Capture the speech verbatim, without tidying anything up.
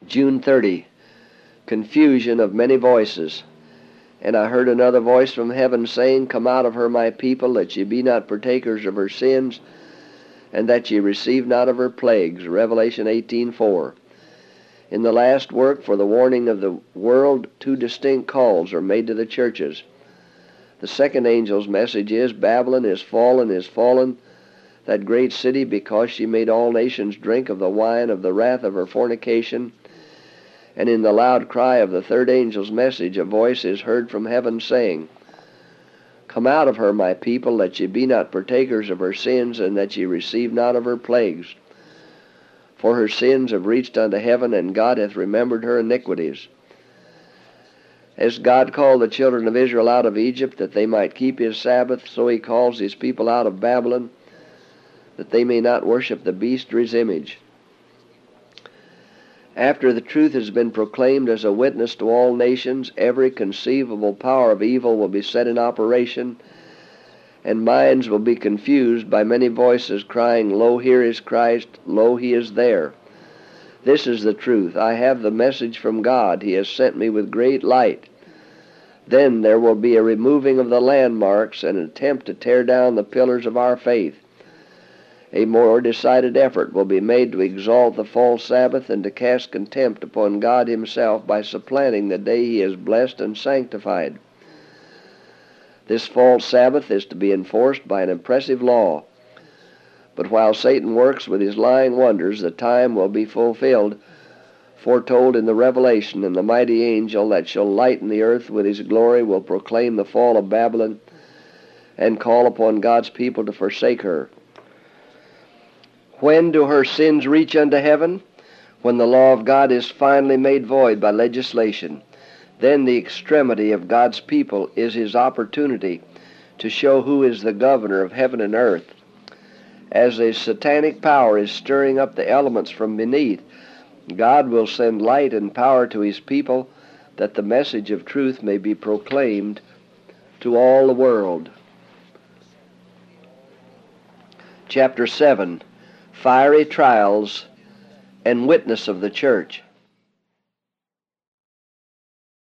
June thirtieth, confusion of many voices. And I heard another voice from heaven saying, Come out of her, my people, that ye be not partakers of her sins, and that ye receive not of her plagues. Revelation eighteen four. In the last work for the warning of the world, two distinct calls are made to the churches. The second angel's message is, Babylon is fallen, is fallen, that great city, because she made all nations drink of the wine of the wrath of her fornication. And in the loud cry of the third angel's message, a voice is heard from heaven saying, Come out of her, my people, that ye be not partakers of her sins, and that ye receive not of her plagues. For her sins have reached unto heaven, and God hath remembered her iniquities. As God called the children of Israel out of Egypt, that they might keep his Sabbath, so he calls his people out of Babylon, that they may not worship the beast or his image. After the truth has been proclaimed as a witness to all nations, every conceivable power of evil will be set in operation, and minds will be confused by many voices crying, Lo, here is Christ, lo, he is there. This is the truth. I have the message from God. He has sent me with great light. Then there will be a removing of the landmarks and an attempt to tear down the pillars of our faith. A more decided effort will be made to exalt the false Sabbath and to cast contempt upon God himself by supplanting the day he has blessed and sanctified. This false Sabbath is to be enforced by an impressive law. But while Satan works with his lying wonders, the time will be fulfilled, foretold in the Revelation, and the mighty angel that shall lighten the earth with his glory will proclaim the fall of Babylon and call upon God's people to forsake her. When do her sins reach unto heaven? When the law of God is finally made void by legislation. Then the extremity of God's people is his opportunity to show who is the governor of heaven and earth. As a satanic power is stirring up the elements from beneath, God will send light and power to his people, that the message of truth may be proclaimed to all the world. Chapter seven. Fiery trials and witness of the church.